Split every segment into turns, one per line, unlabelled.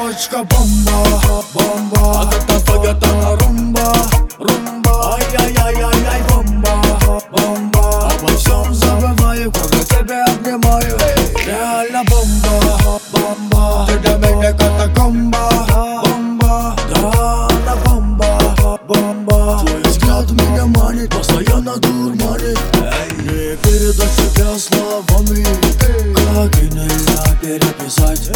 девочка бомба, бомба. А как танцует она румба, румба. Ай-яй-яй-яй-яй, бомба, бомба. Обо всем забываю, когда тебя обнимаю. Реально бомба, бомба. Ты для меня катакомба, бомба. Да, она бомба, бомба. Твой взгляд меня манит, постоянно дурманит. Не передать себя словами, как и нельзя переписать.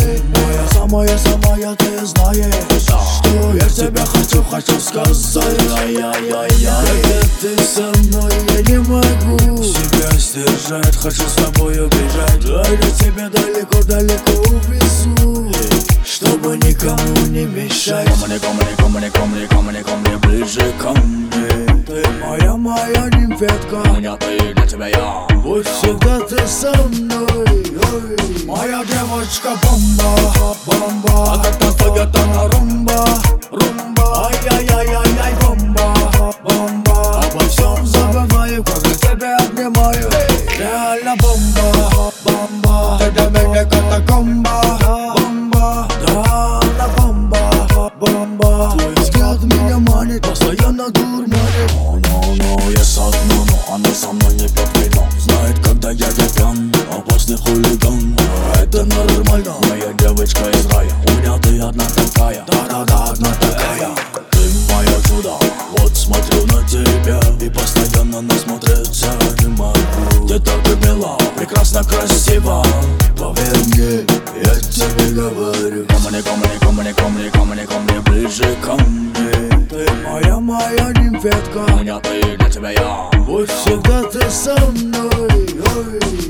Моя, ты знаешь, что я тебя хочу сказать. Ай-яй-яй-яй, когда ты со мной, я не могу себя сдержать. Хочу с тобой убежать, дай я тебя далеко увезу, чтобы никому не мешать. Ко мне, ближе ко мне. Ты моя нимфетка, у меня ты, для тебя я. Будь всегда ты со мной. Ой. Моя девочка бомба, бомба. А как танцует она румба, румба. Ай-яй-яй-яй-яй, бомба, бомба. Обо всем забываю, когда тебя обнимаю. Реально бомба, бомба. Ты для меня катакомба, бомба. Да, она бомба, бомба. Твой взгляд меня манит, постоянно дурманит. Но я одно, но она со мной не пьет вино. Знает, когда я пьян, опасный хулиган. Это нормально, моя девочка из рая. У меня ты одна такая, да-да-да, одна такая. Ты моя чудо, вот смотрю на тебя и постоянно насмотреться не могу. Ты так и мила, прекрасно, красиво. Поверь мне, я тебе говорю. Ко мне, ближе ко мне. Ты моя нимфетка, у меня ты, для тебя я. Будь всегда ты со мной. Ой.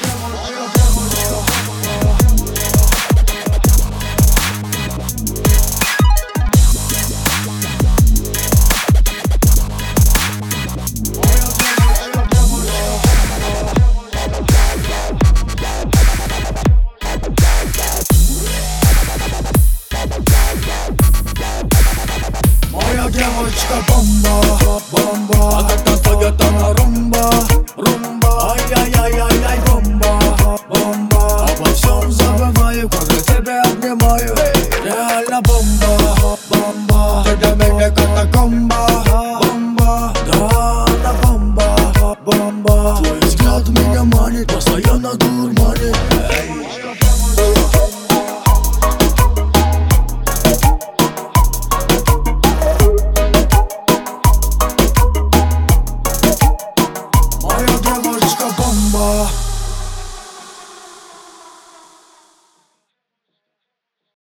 Девочка бомба, бомба. А как танцует она румба, румба. Ай-яй-яй-яй-яй, бомба, бомба. Обо всем забываю, когда тебя обнимаю. Реально бомба, бомба. Ты для меня катакомба, бомба. Да, она бомба, бомба. Твой взгляд меня манит, постоянно дурманит. Моя девочка бомба.